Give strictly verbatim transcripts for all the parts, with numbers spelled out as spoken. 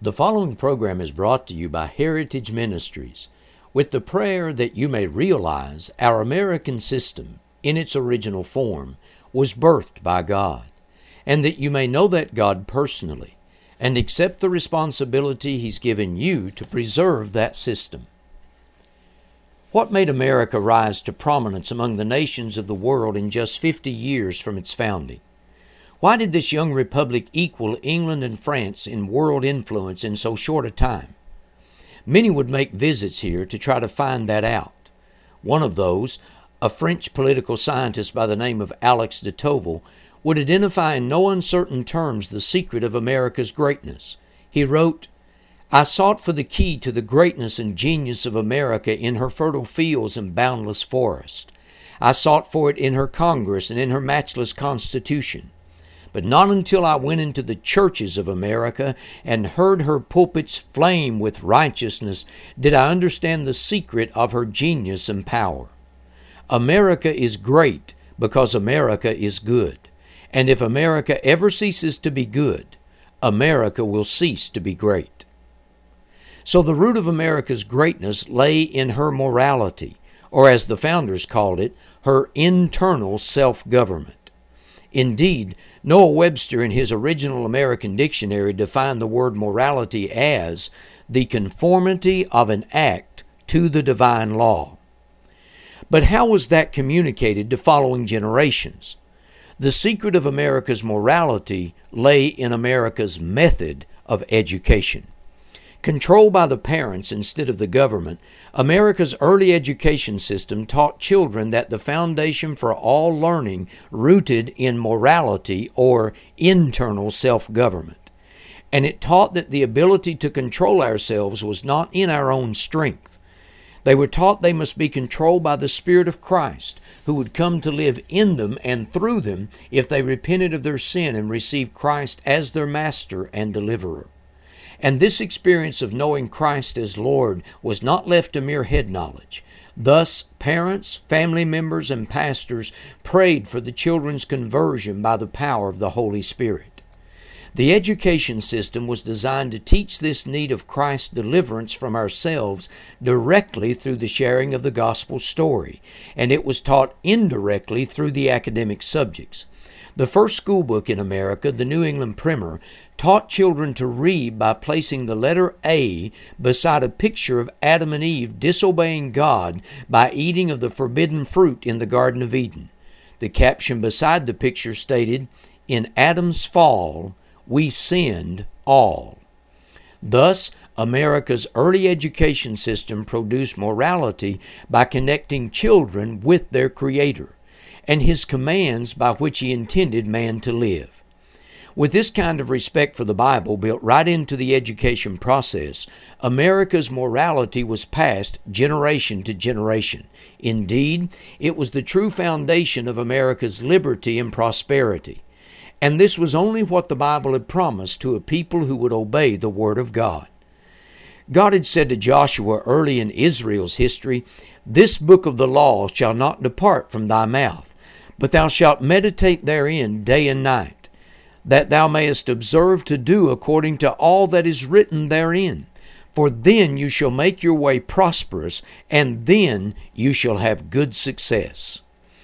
The following program is brought to you by Heritage Ministries with the prayer that you may realize our American system in its original form was birthed by God, and that you may know that God personally and accept the responsibility He's given you to preserve that system. What made America rise to prominence among the nations of the world in just fifty years from its founding? Why did this young republic equal England and France in world influence in so short a time? Many would make visits here to try to find that out. One of those, a French political scientist by the name of Alex de Tocqueville, would identify in no uncertain terms the secret of America's greatness. He wrote, "I sought for the key to the greatness and genius of America in her fertile fields and boundless forests. I sought for it in her Congress and in her matchless Constitution. But not until I went into the churches of America and heard her pulpits flame with righteousness did I understand the secret of her genius and power. America is great because America is good. And if America ever ceases to be good, America will cease to be great." So the root of America's greatness lay in her morality, or as the founders called it, her internal self-government. Indeed, Noah Webster in his original American dictionary defined the word morality as the conformity of an act to the divine law. But how was that communicated to following generations? The secret of America's morality lay in America's method of education. Controlled by the parents instead of the government, America's early education system taught children that the foundation for all learning rooted in morality or internal self-government. And it taught that the ability to control ourselves was not in our own strength. They were taught they must be controlled by the Spirit of Christ, who would come to live in them and through them if they repented of their sin and received Christ as their Master and Deliverer. And this experience of knowing Christ as Lord was not left to mere head knowledge. Thus, parents, family members, and pastors prayed for the children's conversion by the power of the Holy Spirit. The education system was designed to teach this need of Christ's deliverance from ourselves directly through the sharing of the gospel story, and it was taught indirectly through the academic subjects. The first school book in America, the New England Primer, taught children to read by placing the letter A beside a picture of Adam and Eve disobeying God by eating of the forbidden fruit in the Garden of Eden. The caption beside the picture stated, "In Adam's fall, we sinned all." Thus, America's early education system produced morality by connecting children with their Creator and His commands by which He intended man to live. With this kind of respect for the Bible built right into the education process, America's morality was passed generation to generation. Indeed, it was the true foundation of America's liberty and prosperity. And this was only what the Bible had promised to a people who would obey the Word of God. God had said to Joshua early in Israel's history, "This book of the law shall not depart from thy mouth, but thou shalt meditate therein day and night, that thou mayest observe to do according to all that is written therein. For then you shall make your way prosperous, and then you shall have good success."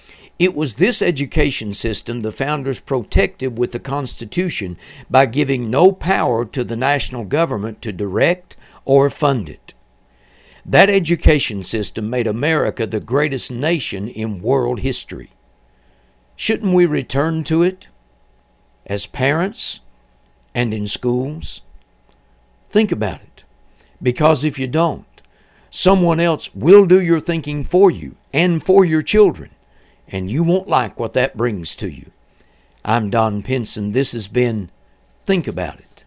It was this education system the founders protected with the Constitution by giving no power to the national government to direct or fund it. That education system made America the greatest nation in world history. Shouldn't we return to it? As parents and in schools? Think about it, because if you don't, someone else will do your thinking for you and for your children, and you won't like what that brings to you. I'm Don Pinson. This has been Think About It.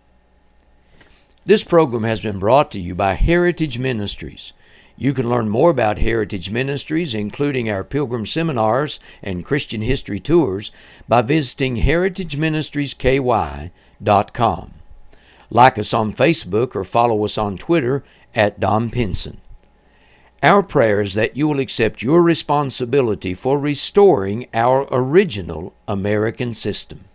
This program has been brought to you by Heritage Ministries. You can learn more about Heritage Ministries, including our Pilgrim Seminars and Christian History Tours, by visiting heritage ministries k y dot com. Like us on Facebook or follow us on Twitter at Don Pinson. Our prayer is that you will accept your responsibility for restoring our original American system.